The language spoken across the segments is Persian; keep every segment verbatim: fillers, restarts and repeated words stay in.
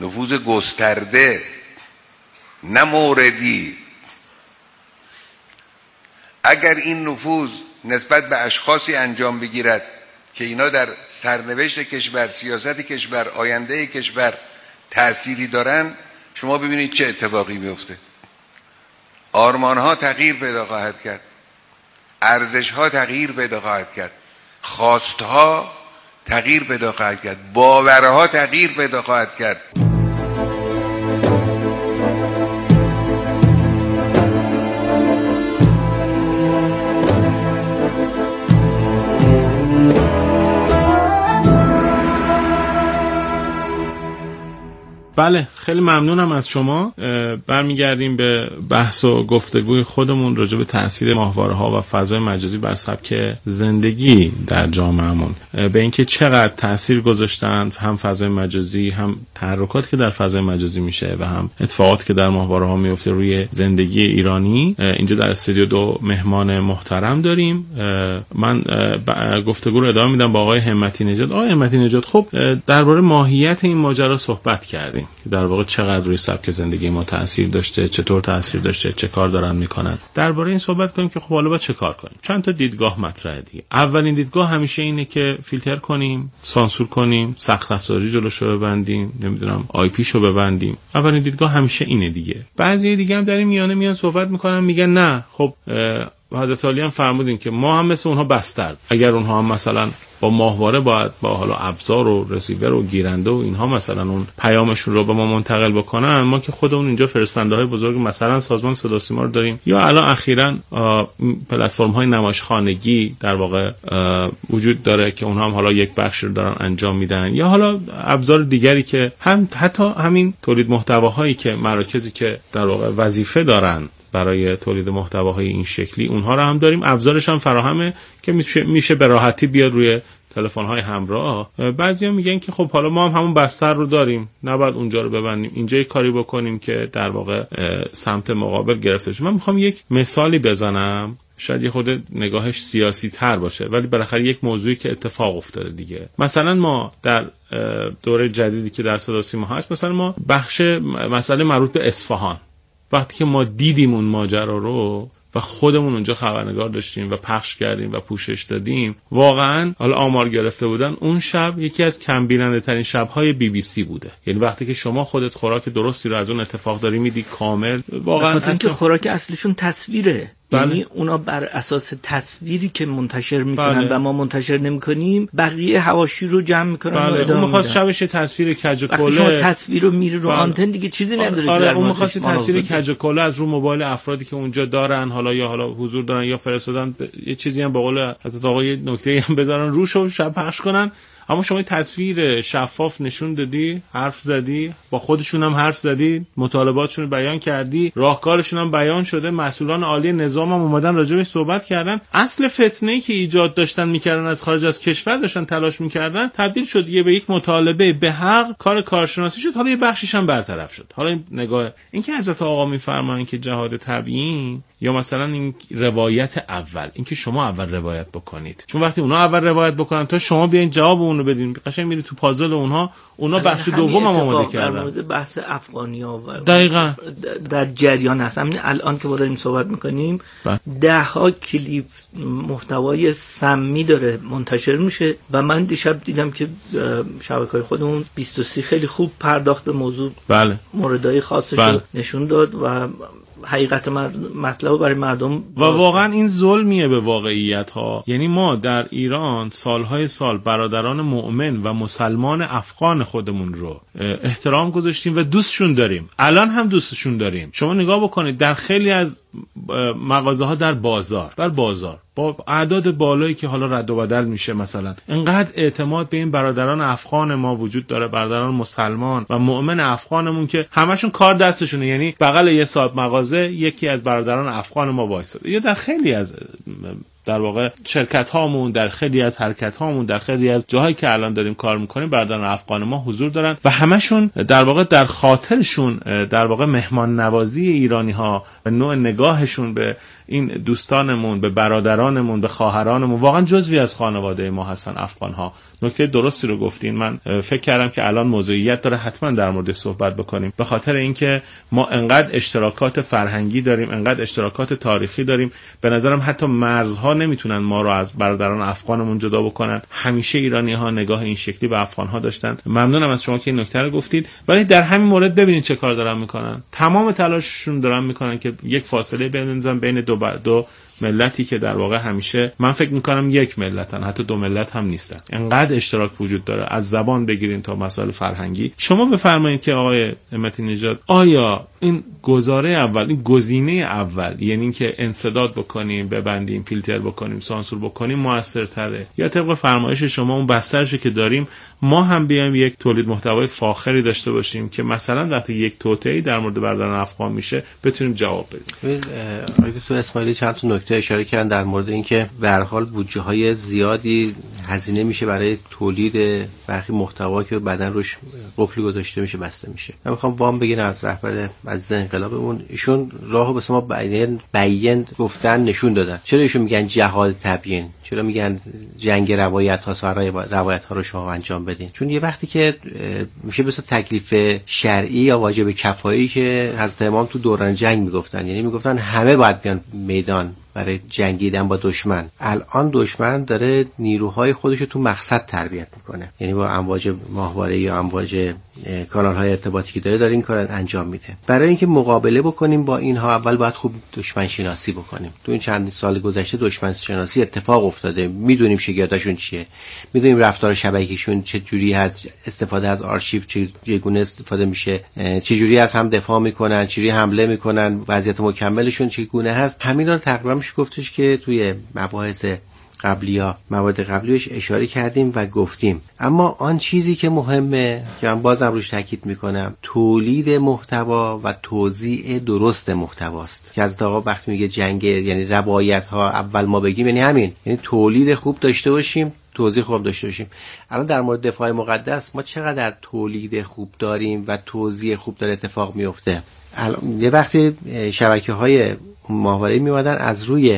نفوذ گسترده نه موردی. اگر این نفوذ نسبت به اشخاصی انجام بگیرد که اینا در سرنوشت کشور، سیاست کشور، آینده کشور تأثیری دارن، شما ببینید چه اتفاقی میفته. آرمانها تغییر پیدا خواهد کرد، ارزشها تغییر پیدا خواهد کرد، خواستها تغییر پیدا خواهد کرد، باورها تغییر پیدا خواهد کرد. بله، خیلی ممنونم از شما. برمیگردیم به بحث و گفتگوی خودمون راجع به تأثیر ماهواره‌ها و فضای مجازی بر سبک زندگی در جامعهمون، به اینکه چقدر تأثیر گذاشتن هم فضای مجازی، هم تحرکاتی که در فضای مجازی میشه و هم اتفاقاتی که در ماهواره‌ها میفته روی زندگی ایرانی. اینجا در استودیو دو مهمان محترم داریم. من گفتگو رو ادامه میدم با آقای همتی نژاد. آقای همتی نژاد، خب درباره ماهیت این ماجرا صحبت کردیم که در واقع چقدر روی سبک زندگی ما تأثیر داشته، چطور تأثیر داشته، چه کار دارن میکنن. درباره این صحبت کنیم که خب حالا با چه کار کنیم. چند تا دیدگاه مطرحه دیگه. اولین دیدگاه همیشه اینه که فیلتر کنیم، سانسور کنیم، سخت افزاری جلوشو ببندیم، نمیدونم آی پیشو ببندیم. اولین دیدگاه همیشه اینه دیگه. بعضی دیگه هم در این میانه میان صحبت میکنن، میگن نه خب حضرت علی هم فرمودین که ما هم مثل اونها بستر. اگر اونها هم مثلا با ماهواره باید با حالا ابزار و رسیور و گیرنده و اینها مثلا اون پیامشون رو به ما منتقل بکنن، ما که خودمون اینجا فرستنده های بزرگ مثلا سازمان صدا سیما رو داریم، یا الان اخیراً پلتفرم های نمایشخانگی در واقع وجود داره که اونها هم حالا یک بخش رو دارن انجام میدن، یا حالا ابزار دیگری که هم حتی همین تولید محتواهایی که مراکزی که در واقع وظیفه دارن برای تولید محتواهای این شکلی، اونها رو هم داریم. ابزارش هم فراهمه که میشه میشه به راحتی بیاد روی تلفن‌های همراه. بعضیا میگن که خب حالا ما هم همون بستر رو داریم، نباید اونجا رو ببندیم، اینجا یه کاری بکنیم که در واقع سمت مقابل گرفته شه. من میخوام یک مثالی بزنم، شاید یه خود نگاهش سیاسی تر باشه، ولی بالاخره یک موضوعی که اتفاق افتاده دیگه. مثلا ما در دوره جدیدی که در صدا سیما هست، مثلا ما بخش مسئله مربوط به اصفهان، وقتی که ما دیدیم اون ماجرا رو و خودمون اونجا خبرنگار داشتیم و پخش کردیم و پوشش دادیم، واقعا حالا آمار گرفته بودن اون شب یکی از کم بیننده ترین شب‌های بی بی سی بوده. یعنی وقتی که شما خودت خوراک درستی رو از اون اتفاق داری میدی کامل، واقعا اصلا که خوراک اصلیشون تصویره. بله. یعنی اونا بر اساس تصویری که منتشر میکنن بله. و ما منتشر نمیکنیم، بقیه حواشی رو جمع میکنن بله. و ادامه اون میخواست میدن. شبش تصویر کج و وقتی کله، شما تصویر رو میری رو بله. آنتن دیگه چیزی نداره. آره. که در اون میخواست تصویر کج کج و کله از رو موبایل افرادی که اونجا دارن، حالا یا حالا حضور دارن یا فرستادن، یه چیزی هم به قول حضرت آقای نکته‌ای هم بذارن روش و شب پخش کنن. اما شما تصویر شفاف نشون دادی، حرف زدی، با خودشون هم حرف زدی، مطالباتشون رو بیان کردی، راهکارشون هم بیان شده، مسئولان عالی نظام هم اومدن راجعش صحبت کردن. اصل فتنه‌ای که ایجاد داشتن میکردن، از خارج از کشور داشتن تلاش میکردن، تبدیل شد یه به یک مطالبه به حق، کار کارشناسی شد، حالا یه بخشش هم برطرف شد. حالا این نگاه این که حضرت آقا میفرمایند که جهاد تبیین، یا مثلا این روایت اول، این که شما اول روایت بکنید، چون وقتی اونا اول روایت بکنن تا شما بیاین جواب اونو بدین، قشنگ میری تو پازل اونها، اونا بخش دوم هم آماده کردن. در مورد بحث افغانی‌ها و دقیقاً در جریان هستم. الان که ما داریم صحبت میکنیم ده ها کلیپ محتوای سمی داره منتشر میشه و من دیشب دیدم که شبکه‌های خودمون بیست و سه خیلی خوب پرداخت به موضوع، بله، موردهای خاصش بله. رو نشون داد و حقیقت مطلب برای مردم و واقعا این ظلمیه به واقعیت ها. یعنی ما در ایران سالهای سال برادران مؤمن و مسلمان افغان خودمون رو احترام گذاشتیم و دوستشون داریم، الان هم دوستشون داریم. شما نگاه بکنید در خیلی از مغازه ها در بازار بر بازار با اعداد بالایی که حالا رد و بدل میشه، مثلا انقدر اعتماد به این برادران افغان ما وجود داره، برادران مسلمان و مؤمن افغانمون که همشون کار دستشونه. یعنی بغل یه صاحب مغازه یکی از برادران افغان ما وایساده. یا در خیلی از در واقع شرکت هامون در خیلی از حرکت هامون در خیلی از جاهایی که الان داریم کار میکنیم برادران افغان ما حضور دارن و همشون در واقع در خاطرشون در واقع مهمان نوازی ایرانی ها و نوع نگاهشون به این دوستانمون، به برادرانمون، به خواهرانمون واقعا جزوی از خانواده ما هستن افغان ها. نکته درستی رو گفتین. من فکر کردم که الان موضوعیت داره حتما در مورد صحبت بکنیم، به خاطر اینکه ما انقدر اشتراکات فرهنگی داریم، انقدر اشتراکات تاریخی داریم. به نظرم حتی مرزها نمیتونن ما رو از برادران افغانمون جدا بکنن. همیشه ایرانی ها نگاه این شکلی به افغان ها داشتن. ممنونم از شما که این نکته رو گفتید. ولی در همین مورد ببینید چه کار دارن میکنن. تمام تلاششون دارن میکنن که یک فاصله بندازن بین دو دو ملتی که در واقع همیشه من فکر میکنم یک ملتن، حتی دو ملت هم نیستن. انقدر اشتراک وجود داره، از زبان بگیرین تا مسائل فرهنگی. شما بفرمایید که آقای همتی نژاد، آیا این گزاره اول، این گزینه اول، یعنی اینکه انسداد بکنیم، ببندیم، فیلتر بکنیم، سانسور بکنیم موثرتره، یا طبق فرمایش شما اون بسترش که داریم ما هم بیایم یک تولید محتوای فاخری داشته باشیم که مثلا وقتی یک توطئه‌ای در مورد برادران افغان میشه بتونیم جواب بدیم؟ آقای دکتر اسماعیلی چند تا نکته اشاره کردن در مورد اینکه به هر حال بودجه‌های زیادی هزینه میشه برای تولید برخی محتوا که بعداً روش قفلی گذاشته میشه، بسته میشه. من میخوام وام بگیرم از رهبر عزیز انقلابمون، ایشون راهو به ما بیان بیان گفتن نشون دادن. چرا ایشون میگن جهاد تبیین؟ چرا میگن جنگ روایت ها سرای روایت ها رو شما انجام بدین؟ چون یه وقتی که میشه مثل تکلیف شرعی یا واجب کفایی که حضرت امام تو دوران جنگ میگفتن، یعنی میگفتن همه باید بیان میدان برای جنگیدن با دشمن. الان دشمن داره نیروهای خودش رو تو مقصد تربیت میکنه، یعنی با امواج ماهواره یا امواج کانال‌های ارتباطی که داره داره این کار انجام میده. برای اینکه مقابله بکنیم با اینها اول باید خوب دشمن شناسی بکنیم. تو این چند سال گذشته دشمن شناسی اتفاق افتاده، میدونیم شگرداشون چیه، میدونیم رفتار شبکه‌شون چه جوری هست، استفاده از آرشیو چگونه استفاده میشه، چه جوری از هم دفاع میکنن، چه جوری حمله میکنن، وضعیت مکملشون چگونه هست. همین رو تقریبا میشه گفتش که توی مباحث قبلی ها موارد قبلیش اشاره کردیم و گفتیم. اما آن چیزی که مهمه که من بازم روش تاکید میکنم، تولید محتوا و توزیع درست محتواست. که از داغا وقتی میگه جنگ یعنی روایت ها اول ما بگیم، یعنی همین، یعنی تولید خوب داشته باشیم، توزیع خوب داشته باشیم. الان در مورد دفاع مقدس ما چقدر تولید خوب داریم و توزیع خوب داره اتفاق میفته. الان یه وقتی شبکه‌های ماهواره‌ای میومدن از روی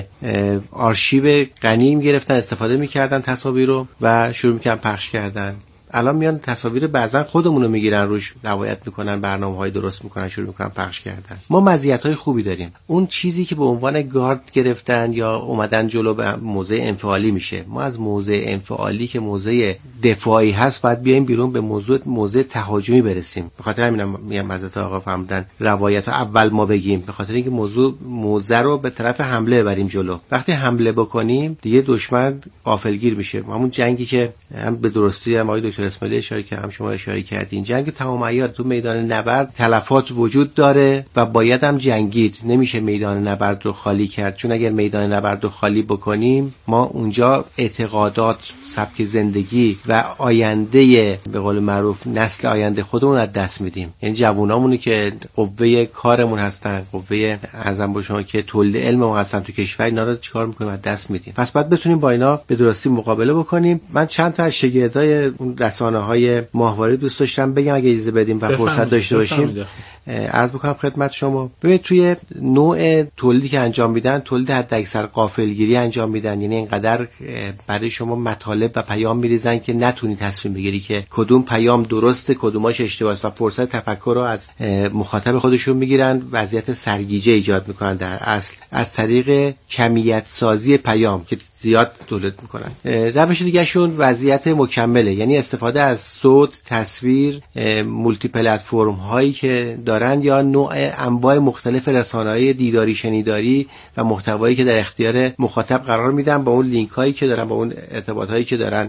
آرشیو غنی میگرفتن، استفاده میکردن تصاویر رو و شروع میکردن پخش کردن. الان میان تصاویر بعضا خودمون رو میگیرن روش روایت میکنن، برنامه‌های درست میکنن، شروع میکنن پخش کردن. ما مزیت‌های خوبی داریم. اون چیزی که به عنوان گارد گرفتن یا اومدن جلو به موضع انفعالی میشه. ما از موضع انفعالی که موضع دفاعی هست باید بیایم بیرون به موضوع موضع تهاجمی برسیم. به خاطر همینم میگم حضرت آقا فرمودن روایت اول ما بگیم، به خاطر اینکه موضوع موضع رو به طرف حمله بریم جلو. وقتی حمله بکنیم دیگه دشمن غافلگیر میشه. همون جنگی که هم به درستی هم آقای دکتر اسماعیلی اشاره کردم، هم شما اشاره کردین، جنگ تمام عیار تو میدان نبرد تلفات وجود داره و باید هم جنگید. نمیشه میدان نبرد رو خالی کرد، چون اگر میدان نبرد رو خالی بکنیم ما اونجا اعتقادات، سبک زندگی و آینده به قول معروف نسل آینده خودمون از دست میدیم. یعنی جوانامونی که قوه کارمون هستن، قوه اعظم با شما که تولید علممون هستن تو کشور، اینا رو چیکار میکنیم؟ از دست میدیم. پس باید بتونیم با اینا به درستی مقابله بکنیم. من چند تا از شاگردای اون رسانه‌های ماهواره دوست داشتم بگم اگه اجازه بدیم و فرصت داشته باشیم. عرض بکنم خدمت شما، ببینید توی نوع تولیدی که انجام میدن، تولید حداکثر غافلگیری انجام میدن. یعنی اینقدر برای شما مطالب و پیام میریزن که نتونی تصمیم بگیری که کدوم پیام درسته کدوماش اشتباهه و فرصت تفکر رو از مخاطب خودشون میگیرن، وضعیت سرگیجه ایجاد میکنن در اصل از طریق کمیت سازی پیام که زیاد تولید میکنن. روش دیگه شون وضعیت مکمله، یعنی استفاده از صوت، تصویر، مولتی پلتفرم هایی که دارن یا نوع انواع مختلف رسانه‌های دیداری شنیداری و محتوایی که در اختیار مخاطب قرار میدن با اون لینک هایی که دارن، با اون ارتباط هایی که دارن.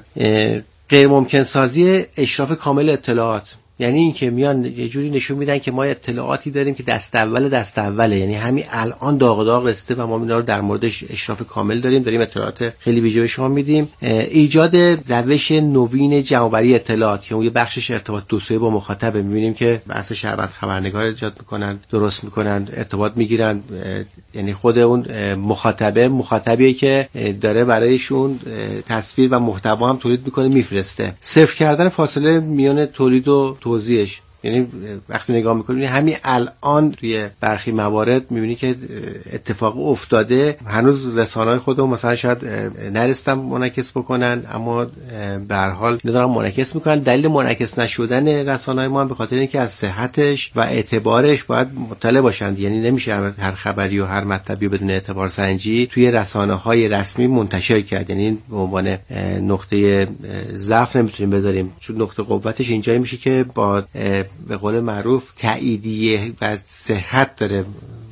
غیر ممکن سازی اشراف کامل اطلاعات، یعنی این که میان یه جوری نشون میدن که ما اطلاعاتی داریم که دست اول دست اوله، یعنی همین الان داغ داغ رسیده و ما اینا رو در موردش اشراف کامل داریم داریم اطلاعات خیلی ویژه به شما میدیم. ایجاد روش نوین جمع‌آوری اطلاعات که اون یه بخشش ارتباط دو سویه با مخاطب، میبینیم که بحث شربت خبرنگار ایجاد میکنن، درست میکنن، ارتباط میگیرن، یعنی خود اون مخاطبه مخاطبیه که داره برایشون تصویر و محتوا هم تولید میکنه میفرسته. صفر کردن فاصله میان تولید و توزیعش، یعنی وقتی نگاه میکنی همین الان توی برخی موارد میبینی که اتفاق افتاده، هنوز رسانه‌های خودمون مثلا شاید نرسیدن منعکس بکنن، اما به هر حال دارن منعکس میکنن. دلیل منعکس نشدن رسانه‌های ما هم به خاطر اینکه از صحتش و اعتبارش باید مطلع باشند، یعنی نمیشه هر خبری و هر مطلبی بدون اعتبار سنجی توی رسانه‌های رسمی منتشر کرد. یعنی به عنوان نقطه ضعف نمیتونیم بذاریم، چون نقطه قوتش اینجایی میشه که با به قول معروف تأییدیه و صحت داره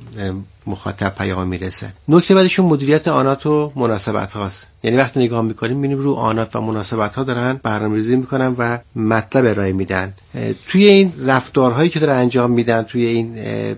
مخاطب پیام میرسه. نکته بعدشون مدیریت آنات و مناسبت هاست. یعنی وقتی نگاه میکنیم میبینیم رو آنات و مناسبت ها دارن برنامه‌ریزی میکنن و مطلب ارائه میدن. توی این رفتارهایی که دارن انجام میدن، توی این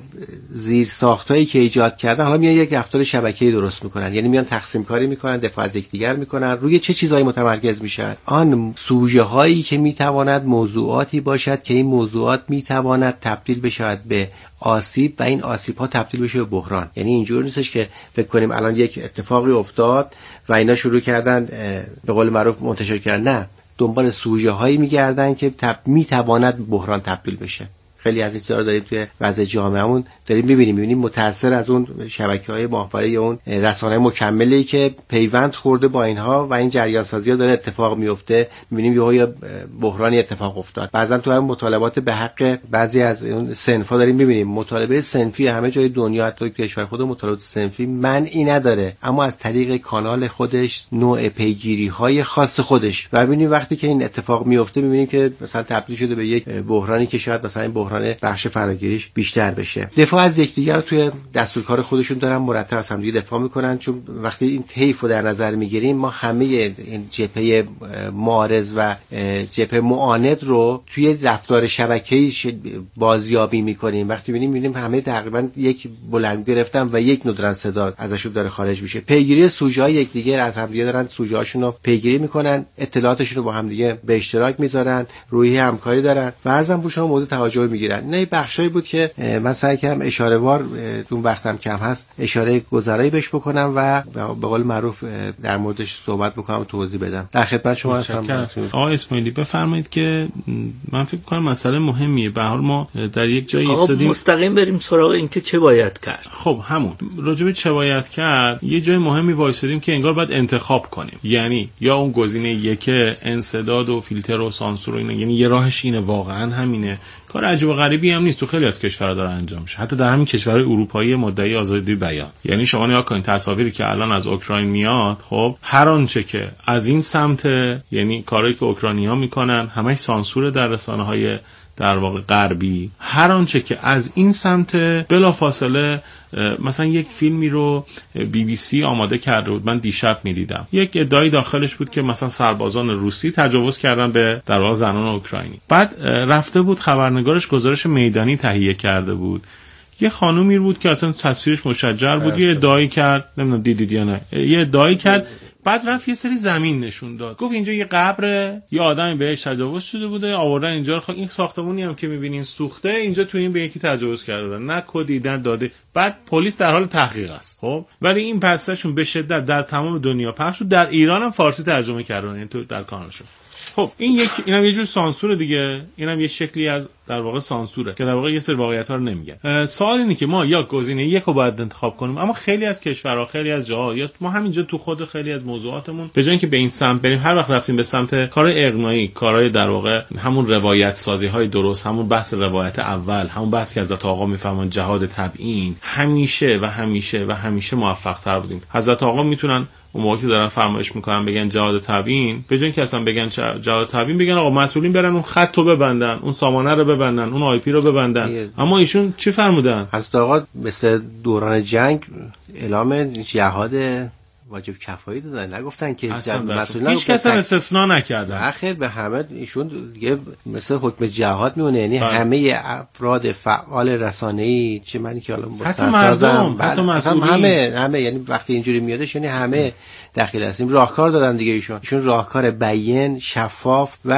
زیر ساختایی که ایجاد کردن، حالا میان یک رفتار شبکه‌ای درست میکنن، یعنی میان تقسیم کاری میکنن، دفاع از یکدیگر میکنن. روی چه چیزایی متمرکز میشن؟ آن سوژه هایی که میتواند موضوعاتی باشد که این موضوعات میتواند تبدیل بشود به آسیب و این آسیب ها تبدیل بشه به بحران. یعنی اینجوری نیستش که فکر کنیم الان یک اتفاقی افتاد و اینا شروع کردن به قول معروف منتشر کردن، نه، دنبال سوژه هایی میگردن که تب... میتواند بحران تبدیل بشه. خیلی از این چیزا رو داریم توی وضع جامعهمون داریم می‌بینیم می‌بینیم متأثر از اون شبکه‌های ماهواره یا اون رسانه‌های مکملی که پیوند خورده با اینها و این جریان سازی‌ها داره اتفاق میفته. می‌بینیم یهو بحرانی اتفاق افتاد. بعضن تو هم مطالبات به حق بعضی از اون صنف‌ها داریم می‌بینیم مطالبه صنفی همه جای دنیا، حتی کشور خود مطالبات صنفی منعی نداره، اما از طریق کانال خودش نوع پیگیری‌های خاص خودش. و ببینیم وقتی که این اتفاق میفته می‌بینیم که مثلا تبدیل شده به یک بحرانی که شاید مثلا این بحران بخش فراگیریش بیشتر بشه. دفاع از یکدیگر رو توی دستورکار خودشون دارن مرتب از همدیگه دفاع میکنن، چون وقتی این طیف رو در نظر میگیریم ما همه این جبهه معارض و جبهه معاند رو توی رفتار شبکه‌ای بازیابی میکنیم. وقتی ببینیم میبینیم همه تقریبا یک بلند گرفتن و یک نودرن صدا ازشون داره خارج میشه. پیگیری سوژه‌های یکدیگر از همدیگه دارن سوژه‌هاشون رو پیگیری میکنن، اطلاعاتشون رو با همدیگه به اشتراک میذارن، روحیه همکاری دارن و ارزم بوشون موضوع توجه میگیرن. نه بخشایی بود که من سعی کردم اشاره وار، اون وقتم کم هست، اشاره گذرایی بهش بکنم و به قول معروف در موردش صحبت بکنم و توضیح بدم. در خدمت شما هستم. آقای اسماعیلی بفرمایید که من فکر کنم مسئله مهمیه. به هر حال ما در یک جایی ایستادیم، مستقیم بریم سراغ اینکه چه باید کرد. خب همون راجع به چه باید کرد یه جای مهمی وایسادیم که انگار باید انتخاب کنیم. یعنی یا اون گزینه یک انسداد و فیلتر و سانسور و اینا، یعنی یه راهش اینه، واقعا همینه. کار عجیب و غریبی هم نیست، تو خیلی از کشورها داره انجام میشه، حتی در همین کشورهای اروپایی مدعی آزادی بیان. یعنی شما نگاه کنید تصاویری که الان از اوکراین میاد، خب هر آنچه که از این سمت، یعنی کاری که اوکراینی‌ها میکنن همش سانسور در رسانه‌های در واقع غربی، هر آنچه که از این سمت بلافاصله مثلا یک فیلمی رو بی بی سی آماده کرده بود، من دیشب میدیدم، یک ادعای داخلش بود که مثلا سربازان روسی تجاوز کردن به در واقع زنان اوکراینی. بعد رفته بود خبرنگارش گزارش میدانی تهیه کرده بود، یه خانومی بود که اصلا تصویرش مشجر بود، یه ادعایی کرد، نمیدونم دیدید یا نه، یه ادعایی کرد، بعد رفت یه سری زمین نشون داد، گفت اینجا یه قبره، یه آدمی بهش تجاوز شده بوده، آوردن اینجا رو. خب این ساختمونی هم که می‌بینین سوخته، اینجا تو این به یکی تجاوز کرده، نه کدی نه داده. بعد پلیس در حال تحقیق است. خب ولی این پستشون به شدت در تمام دنیا پخش شد، در ایران هم فارسی ترجمه کردن، این تو در کانالشون. خب این یک اینم یه جور سانسور دیگه، اینم یه شکلی از در واقع سانسوره که در واقع یه سری واقعیت‌ها رو نمیگن. سوال اینه که ما یا گزینه یک رو باید انتخاب کنیم، اما خیلی از کشورها، خیلی از جاها، یا ما همینجا تو خود خیلی از موضوعاتمون به جای اینکه به این سمت بریم، هر وقت رفتیم به سمت کارهای اقناعی، کارهای در واقع همون روایت سازی‌های درست، همون بحث روایت اول، همون بحث که حضرت آقا میفهمن جهاد تبیین، همیشه و همیشه و همیشه موفق‌تر بودیم. حضرت آقا میتونن اون موقعی که دارن فرمایش میکنن بگن جهاد تبیین، به جای اینکه اصلا بگن جهاد تبیین، بگن آقا مسئولین برن اون خط رو ببندن، اون سامانه رو ببندن، اون آی پی رو ببندن. اما ایشون چی فرمودن؟ حضرت آقا مثل دوران جنگ اعلام جهاد واجب کفایی دادن، نگفتن که مسئولین هیچ کس استثناء نکردن. آخر به همه ایشون دیگه مثل حکم جهاد میونه، یعنی بله. همه افراد فعال رسانه‌ای، چه منی که الان حتی مردم، حتی مسئولین، همه همه یعنی وقتی اینجوری میادش یعنی همه داخل هستیم. راهکار دادن دیگه ایشون ایشون راهکار بیان، شفاف و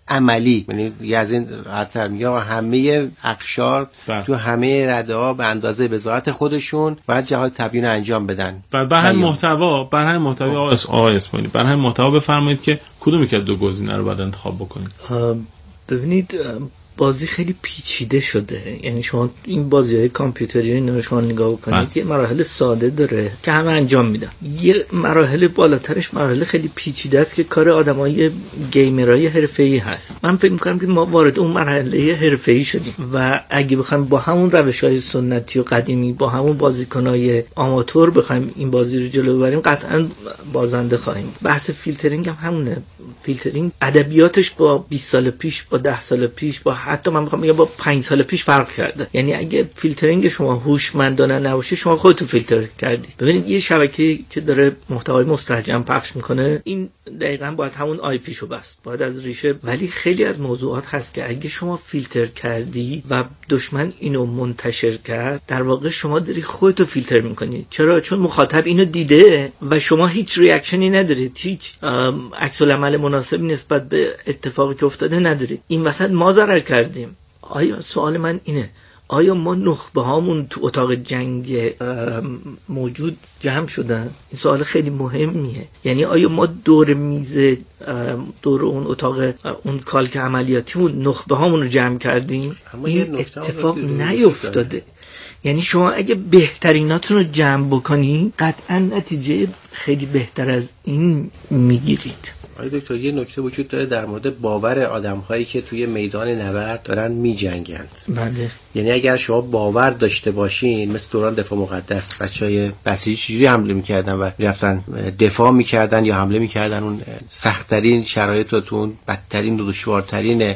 عملی، یعنی از این حتی میگم همه اقشار بله. تو همه رده‌ها به اندازه بضاعت خودشون باید جهاد تبیین انجام بدن. بر بر همین محتوا بر همین محتوا آقای اسماعیلی بر همین محتوا بفرمایید که کدوم یک از دو گزینه رو باید انتخاب بکنید. ببینید بازی خیلی پیچیده شده، یعنی شما این بازی‌های کامپیوتری اینا رو شما نگاه بکنید یه مراحل ساده داره که همه انجام میدن، یه مراحل بالاترش مراحل خیلی پیچیده است که کار آدمای گیمرای حرفه‌ای هست. من فکر می‌کنم که ما وارد اون مرحله حرفه‌ای شدیم و اگه بخوایم با همون روش‌های سنتی و قدیمی با همون بازیکنای آماتور بخوایم این بازی رو جلو ببریم قطعاً بازنده خواهیم. بحث فیلترینگ هم همونه. فیلترینگ ادبیاتش با بیست سال پیش با ده سال پیش با حتی من میخوام بگم با پنج سال پیش فرق کرده. یعنی اگه فیلترینگ شما هوشمندانه نباشه شما خودتون فیلتر کردید. ببینید یه شبکه که داره محتوای مستهجن پخش میکنه این دقیقاً باید همون آی پی شو بست، باید از ریشه. ولی خیلی از موضوعات هست که اگه شما فیلتر کردی و دشمن اینو منتشر کرد در واقع شما داری خودتو فیلتر میکنی. چرا؟ چون مخاطب اینو دیده و شما هیچ ریاکشنی ندارید، هیچ عکس العمل مناسبی نسبت به اتفاقی که افتاده ندارید. این وسط ما ضرر کردیم. آیا سوال من اینه آیا ما نخبه هامون تو اتاق جنگ موجود جمع شدن؟ این سوال خیلی مهمیه. یعنی آیا ما دور میز دور اون اتاق اون کالک عملیاتیمون نخبه هامون رو جمع کردیم؟ این اتفاق نیفتاده. یعنی شما اگه بهتریناتون رو جمع بکنی قطعا نتیجه خیلی بهتر از این میگیرید. آقای دکتر یه نکته وجود داره در مورد باور آدم‌هایی که توی میدان نبرد دارن می‌جنگند. بله. یعنی اگر شما باور داشته باشین مثل دوران دفاع مقدس بچهای بسیجی چجوری حمله می‌کردن و می‌رفتن دفاع می‌کردن یا حمله می‌کردن، اون سخت‌ترین شرایط رو تو اون بدترین و دشوارترین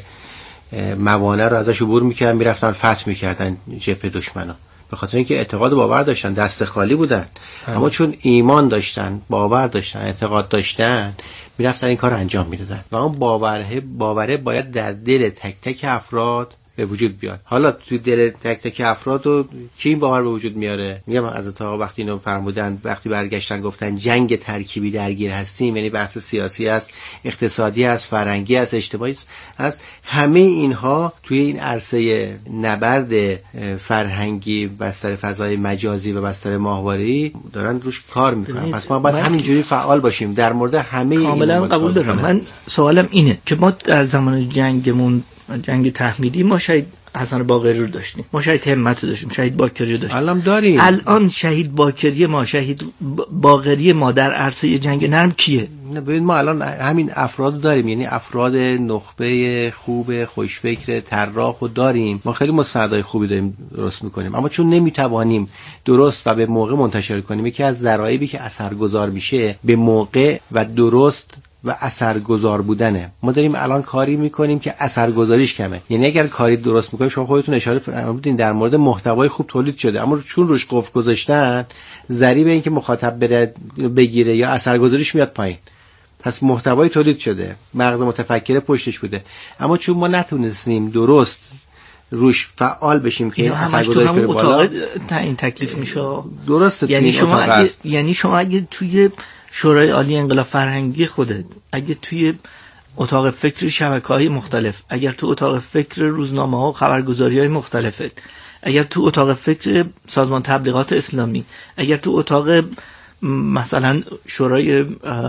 موانع رو ازش عبور می‌کردن، می‌رفتن فتح می‌کردن جبهه دشمنو. به خاطر اینکه اعتقاد و باور داشتن، دست خالی بودن. هم. اما چون ایمان داشتن، باور داشتن، اعتقاد داشتن، میرفتن این کار رو انجام میدادن و اون باوره باوره باید در دل تک تک افراد به وجود بیاد. حالا تو دل تک تک افراد رو کی این باور به وجود میاره؟ میگم از تا وقتی اینو فرمودن، وقتی برگشتن گفتن جنگ ترکیبی درگیر هستیم، یعنی بحث سیاسی است، اقتصادی است، فرهنگی است، اجتماعی است، همه اینها توی این عرصه نبرد فرهنگی بستر فضای مجازی و بستر ماهواره‌ای دارن روش کار میکنن. پس ما باید همینجوری فعال باشیم در مورد همه این. کاملا قبول دارم. من سوالم اینه که ما در زمان جنگمون جنگ تحمیلی ما شهید حسن باقری رو داشتیم، ما شهید همت رو داشتیم، شهید باقری رو داشتیم. الان داریم. الان شهید باقری ما شهید باقری ما در عرصه جنگ نرم کیه؟ نه ببین ما الان همین افراد داریم، یعنی افراد نخبه خوب خوشفکر طراح رو داریم. ما خیلی مستندای خوبی داریم درست میکنیم، اما چون نمیتوانیم درست و به موقع منتشر کنیم، یکی از ذرایبی که اثرگذار میشه به موقع و درست و اثرگذار بودنه. ما داریم الان کاری میکنیم که اثرگذاریش کمه. یعنی اگر کاری درست میکنیم، شما خودتون اشاره فرمودین در مورد محتوای خوب تولید شده، اما چون روش قفل گذاشتن ذریب این که مخاطب بره بگیره یا اثرگذاریش میاد پایین. پس محتوای تولید شده، مغز متفکر پشتش بوده، اما چون ما نتونستیم درست روش فعال بشیم که اثرگذاریش بره بالا، تعیین تکلیف میشه. درسته. یعنی شما اگه یعنی شما اگه توی شورای عالی انقلاب فرهنگی خودت، اگه توی اتاق فکر شبکه‌های مختلف، اگر تو اتاق فکر روزنامه‌ها و خبرگزاری‌های مختلفت، اگر تو اتاق فکر سازمان تبلیغات اسلامی، اگر تو اتاق مثلا شورای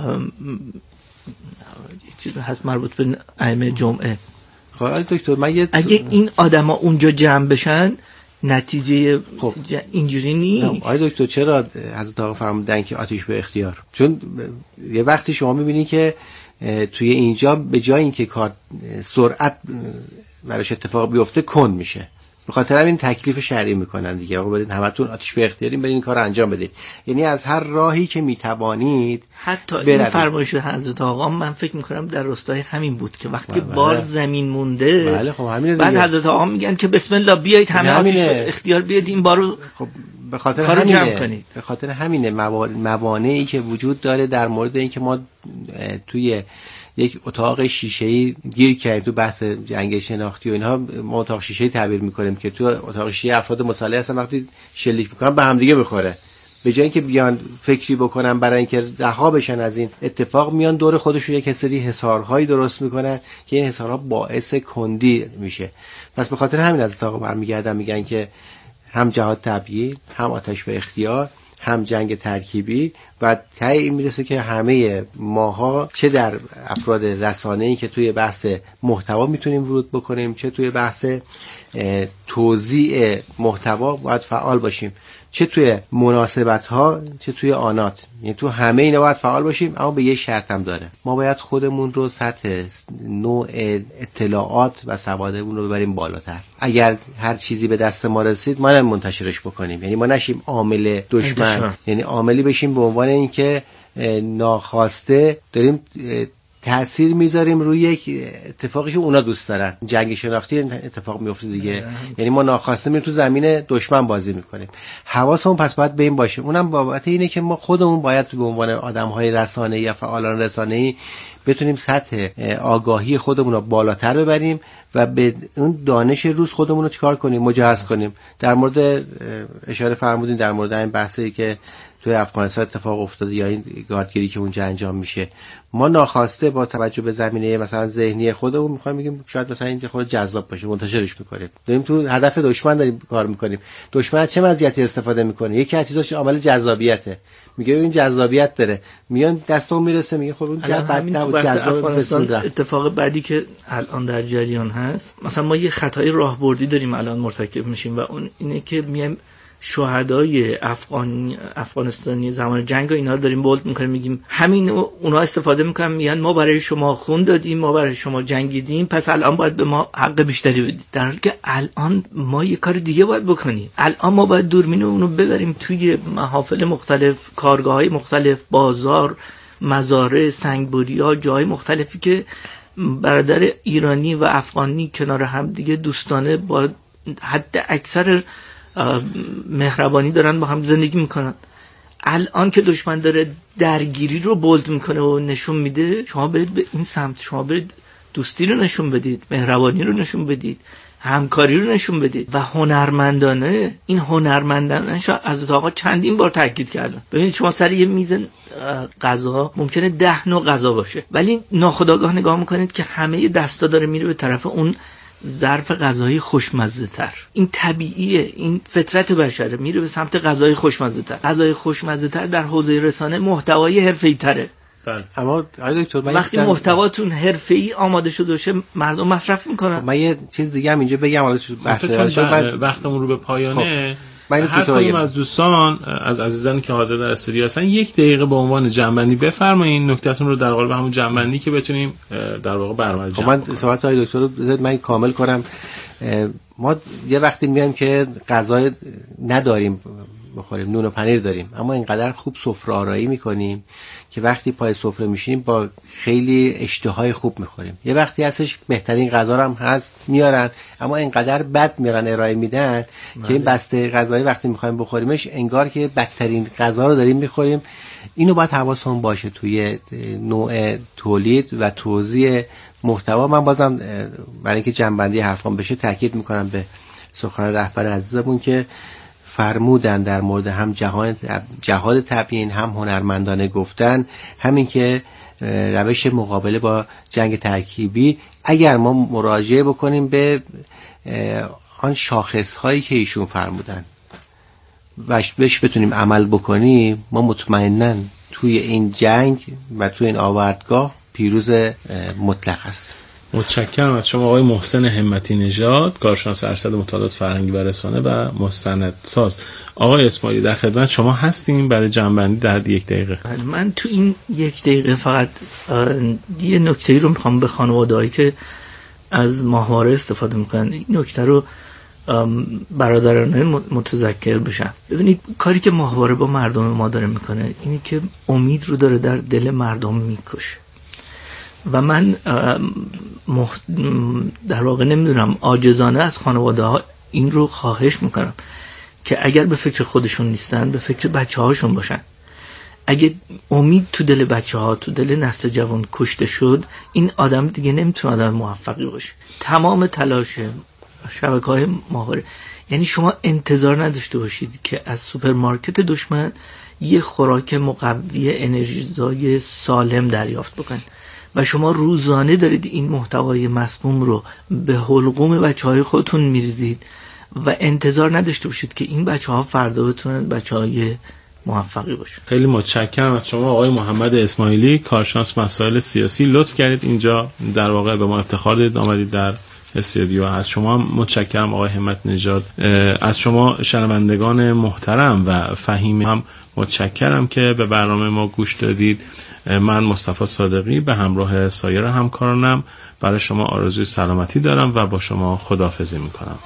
چیز هست مربوط به ائمه جمعه، خب دکتر من یه اگه این آدما اونجا جمع بشن نتیجه خب اینجوری نیست. آقای دکتر چرا حضرت آقا فرمودن که آتش به اختیار؟ چون یه وقتی شما میبینی که توی اینجا به جای اینکه کار سرعت براش اتفاق بیفته کند میشه، به خاطر همین تکلیف شرعی میکنن دیگه. آقا برید همتون آتش به اختیارین، برید این کارو انجام بدید. یعنی از هر راهی که میتوانید. حتی این فرمایش حضرت آقا من فکر میکنم در راستای همین بود که وقتی بله. بار زمین مونده، بله خب همین بعد حضرت آقا میگن که بسم الله بیایید همه آتش به اختیار بیاد این بارو خب به خاطر همینه به خاطر همینه موانعی که وجود داره در مورد اینکه ما توی یک اتاق شیشه‌ای گیر کردیم تو بحث جنگ شناختی و اینها. ما اتاق شیشه‌ای تعبیر می‌کنیم که تو اتاق شیشه افراد مسلح هستن، وقتی شلیک می‌کنن به هم دیگه می‌خوره، به جای اینکه بیان فکری بکنن برای اینکه رها بشن از این اتفاق، میان دور خودشون یک سری حصارهایی درست میکنن که این حصارها باعث کندی میشه. پس به خاطر همین از اتفاق برمیگردن میگن که هم جهاد طبیعی، هم آتش به اختیار، هم جنگ ترکیبی، و ته این میرسه که همه ماها چه در افراد رسانه‌ای که توی بحث محتوا میتونیم ورود بکنیم، چه توی بحث توزیع محتوا باید فعال باشیم، چه توی مناسبت ها چه توی آنات، یعنی تو همه اینا باید فعال باشیم. اما به یه شرط هم داره، ما باید خودمون رو سطح نوع اطلاعات و سوادمون رو ببریم بالاتر. اگر هر چیزی به دست ما رسید ما هم منتشرش بکنیم، یعنی ما نشیم عامل دشمن، یعنی عاملی بشیم به عنوان اینکه ناخواسته داریم تأثیر میذاریم روی یک اتفاقی که اونا دوست دارن. جنگ شناختی اتفاق میفته دیگه، یعنی ما ناخواسته میریم تو زمین دشمن بازی میکنیم. حواسمون پس باید به این باشه. اونم بابت اینه که ما خودمون باید به عنوان آدم‌های رسانه‌ای یا فعالان رسانه‌ای بتونیم سطح آگاهی خودمون رو بالاتر ببریم و به اون دانش روز خودمون رو چیکار کنیم، مجهز کنیم. در مورد اشاره فرمودین در مورد این بحثی که توی افغانستان اتفاق افتاده یا این گاردگیری که اونجا انجام میشه، ما ناخواسته با توجه به زمینه مثلا ذهنی خودمون میخوایم بگیم شاید مثلا اینجا خود جذاب باشه، منتشرش میکنیم، داریم تو هدف دشمن داریم کار میکنیم. دشمن از چه مزیتی استفاده میکنه؟ یکی از چیزاش عامل جذابیته، میگه این جذابیت داره، میان دستمون میرسه میگه خب اون جذاب افغانستان. اتفاق بعدی که الان در جریان هست، مثلا ما یه خطای راهبردی داریم الان مرتکب میشیم و اون اینه که میایم شهدای افغان افغانستانی زمان جنگ و اینا رو داریم بولد میکنیم، میگیم همین اونا استفاده میکنن، میگن ما برای شما خون دادیم، ما برای شما جنگیدیم، پس الان باید به ما حق بیشتری بدید. در حالی که الان ما یه کار دیگه باید بکنیم. الان ما باید دوربین اونو ببریم توی محافل مختلف، کارگاه‌های مختلف، بازار، مزارع، سنگبری‌ها، جای مختلفی که برادر ایرانی و افغانی کنار هم دیگه دوستانه با حد اکثر مهربانی دارن با هم زندگی میکنن. الان که دشمن داره درگیری رو بولد میکنه و نشون میده، شما برید به این سمت، شما برید دوستی رو نشون بدید، مهربانی رو نشون بدید، همکاری رو نشون بدید و هنرمندانه. این هنرمندانه از آقا چندین بار تاکید کردن. ببینید شما سر یه میز غذا ممکنه ده نوع غذا باشه، ولی ناخودآگاه نگاه میکنید که همه دستا داره میره به طرف اون ظرف غذایی خوشمزه تر. این طبیعیه، این فطرت بشره، میره به سمت غذای خوشمزه تر. غذای خوشمزه تر در حوزه رسانه محتوای حرفه‌ای تره. بله. اما آقای دکتر وقتی محتواتون حرفه‌ای آماده شده باشه مردم مصرف میکنن. من یه چیز دیگه هم اینجا بگم، حالا بحث وقتمون رو به پایانه. خب. هر کدوم از دوستان از عزیزانی که حاضر در استودیو هستن یک دقیقه به عنوان جنبندی بفرمایید نکتهتون رو در قالب همون جنبندی که بتونیم در واقع برنامه جمع کنیم. من صحبت های دکتر رو بذارید من کامل کنم. ما یه وقتی میایم که غذا نداریم بخوریم، نون و پنیر داریم، اما اینقدر خوب سفره آرایی میکنیم که وقتی پای سفره میشینیم با خیلی اشتهای خوب میخوریم. یه وقتی هستش بهترین غذا هم هست میارن، اما اینقدر بد میارن ارائه میدن مالی. که این بسته غذایی وقتی میخوایم بخوریمش انگار که بدترین غذا رو داریم میخوریم. اینو باید حواسمون باشه توی نوع تولید و توزیع محتوا. من بازم برای اینکه جنبندی حرفام بشه تاکید میکنم به سخن رهبر عزیزمون که فرمودن در مورد هم جهان جهاد تبیین، هم هنرمندانه گفتن، همین که روش مقابله با جنگ ترکیبی اگر ما مراجعه بکنیم به آن شاخص هایی که ایشون فرمودن و بهش بتونیم عمل بکنیم، ما مطمئناً توی این جنگ و توی این آوردگاه پیروز مطلق هست. متشکرم از شما آقای محسن همتی نژاد، کارشناس ارشد مطالعات فرهنگی و رسانه و مستندساز. آقای اسماعیلی در خدمت شما هستیم برای جنبندی در یک دقیقه. من تو این یک دقیقه فقط یه نکته‌ای رو میخوام به خانواده‌هایی که از ماهواره استفاده میکنن این نکته رو برادرانه متذکر بشن. ببینید کاری که ماهواره با مردم ما داره میکنه اینی که امید رو داره در دل مردم میکشه و من مح... در واقع نمیدونم عاجزانه از خانواده ها این رو خواهش میکنم که اگر به فکر خودشون نیستن به فکر بچه هاشون باشن. اگه امید تو دل بچه ها، تو دل نسل جوان کشته شد، این آدم دیگه نمیتونه آدم موفقی باشه. تمام تلاش شبکه‌های ماهواره. یعنی شما انتظار نداشته باشید که از سوپرمارکت دشمن یه خوراک مقوی انرژیزای سالم دریافت بکنید و شما روزانه دارید این محتوای مسموم رو به حلقوم بچه‌های خودتون میریزید و انتظار نداشته باشید که این بچه‌ها فردا بتونن بچه‌های موفقی باشن. خیلی متشکرم از شما آقای محمد اسماعیلی، کارشناس مسائل سیاسی. لطف کردید اینجا در واقع به ما افتخار دادید آمدید در استودیو. از شما متشکرم آقای همت نژاد. از شما شنوندگان محترم و فهیم هم متشکرم که به برنامه ما گوش دادید. من مصطفی صادقی به همراه سایر همکارانم برای شما آرزوی سلامتی دارم و با شما خداحافظی میکنم.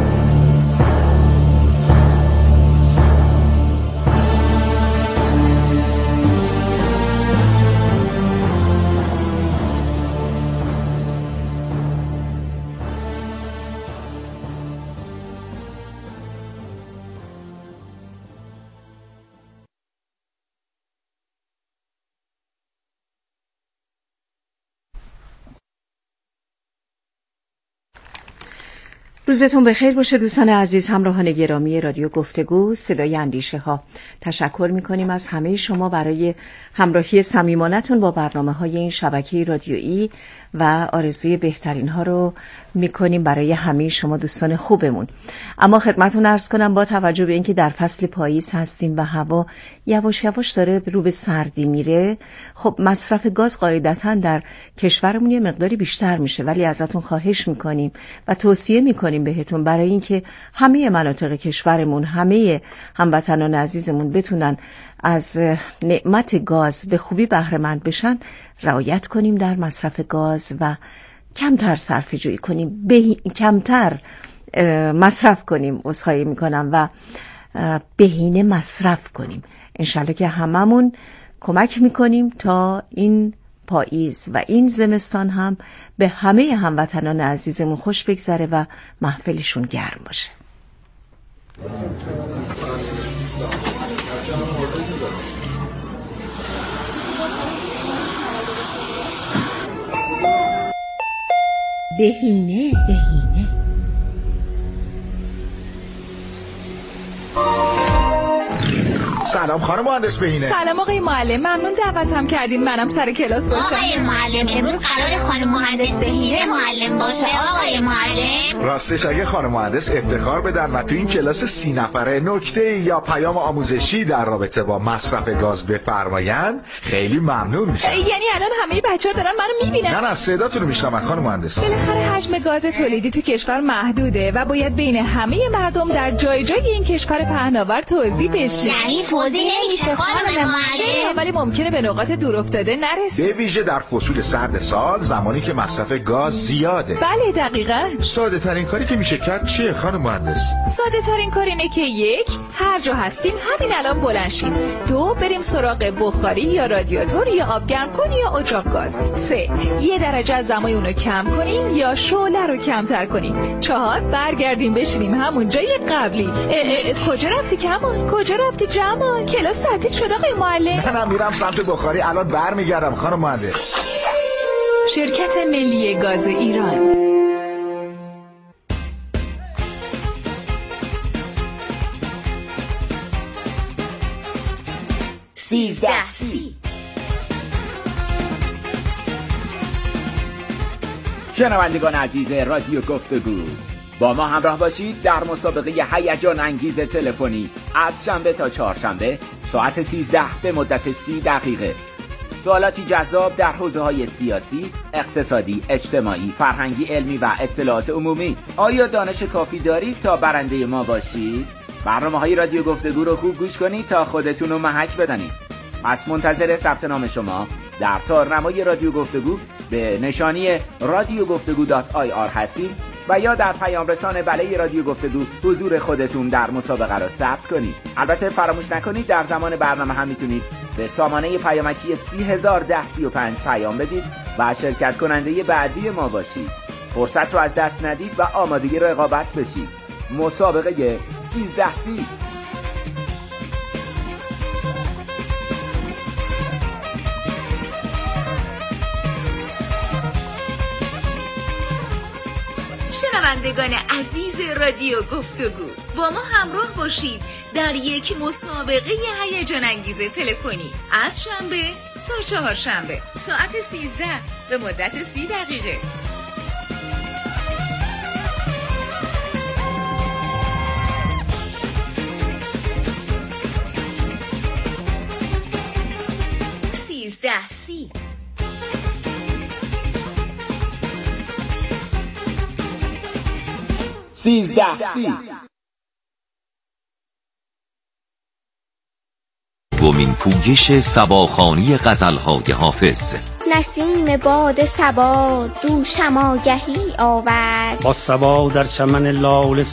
روزتون بخیر باشه دوستان عزیز، همراهان گرامی رادیو گفتگو صدای اندیشه ها. تشکر میکنیم از همه شما برای همراهی صمیمانه‌تون با برنامه‌های این شبکه رادیویی و آرزوی بهترین ها رو میکنیم برای همه شما دوستان خوبمون. اما خدمتتون عرض کنم با توجه به اینکه در فصل پاییز هستیم و هوا یواش یواش داره رو به سردی میره، خب مصرف گاز قاعدتاً در کشورمون یه مقداری بیشتر میشه، ولی ازتون خواهش میکنیم و توصیه میکنیم بهتون برای اینکه همه مناطق کشورمون، همه هموطنان عزیزمون بتونن از نعمت گاز به خوبی بهره مند بشن، رعایت کنیم در مصرف گاز و کمتر صرفه جویی کنیم، به... کمتر مصرف کنیم، عذرخواهی میکنم، و بهینه مصرف کنیم. انشالله که هممون کمک میکنیم تا این پاییز و این زمستان هم به همه هموطنان عزیزمون خوش بگذره و محفلشون گرم باشه. بهینه بهینه سلام خانم مهندس بهینه. سلام آقای معلم، ممنون دعوتم کردین منم سر کلاس باشم. آقای معلم امروز قرار خانم مهندس بهینه معلم باشه. آقای معلم راستش اگه خانم مهندس افتخار بدن و تو این کلاس سی نفره نکته یا پیام آموزشی در رابطه با مصرف گاز بفرمایند خیلی ممنون میشم. یعنی الان همه بچه‌ها دارن منو میبینن؟ نه نه صداتون رو میشنون خانم مهندس. بالاخره حجم گاز تولیدی تو کشور محدوده و باید بین همه مردم در جای جای این کشور پهناور توزیع بشه. یعنی توزیع نمیشه خانم معلم؟ ولی ممکنه به نقاط دور افتاده نرسه، به ویژه در فصول سرد سال زمانی که مصرف گاز زیاده. بله دقیقاً. ساده ترین کاری که میشه کرد چیه خانم مهندس؟ ساده ترین کار اینه که یک، هر جا هستیم همین الان بلند شیم. دو، بریم سراغ بخاری یا رادیاتور یا آبگرمکن یا اجاق گاز. سه، یه درجه از دمای اونو کم کنیم یا شعله رو کمتر کنیم. چهار، برگردیم بشینیم همون جای قبلی. اه اه کجا رفتی کمان؟ کجا رفتی جمال؟ کلاس تعطیل شد آقای معلم. منم میرم سمت بخاری، الان برمیگردم خانم مهندس. شرکت ملی گاز ایران. سیزده سی شنوندگان عزیز رادیو گفتگو، با ما همراه باشید در مسابقه هیجان انگیز تلفنی از شنبه تا چهارشنبه ساعت سیزده به مدت سی دقیقه. سوالاتی جذاب در حوزه‌های سیاسی، اقتصادی، اجتماعی، فرهنگی، علمی و اطلاعات عمومی. آیا دانش کافی دارید تا برنده ما باشید؟ برنامه‌های رادیو گفتگو رو خوب گوش کنید تا خودتون رو محک بدنید. پس منتظر ثبت نام شما در تارنمای رادیو گفتگو به نشانی رادیو گفتگو دات آی آر هستیم و یا در پیام رسان بله رادیو گفتگو حضور خودتون در مسابقه را ثبت کنید. البته فراموش نکنید در زمان برنامه هم میتونید به سامانه پیامکی سی هزار ده سی و پنج پیام بدید و شرکت کننده بعدی ما باشید. فرصت رو از دست ندید و آمادگی رقابت بشید. مسابقه سیزده سی. شنوندگان عزیز رادیو گفتگو، با ما همراه باشید در یک مسابقه هیجان انگیز تلفنی از شنبه تا چهارشنبه ساعت سیزده به مدت سی دقیقه. سیزده سی سیزده سی دومین پویش صباخوانی غزل‌های حافظ. نسیم باد صبا دوشم آگهی آورد، با صبا در چمن لاله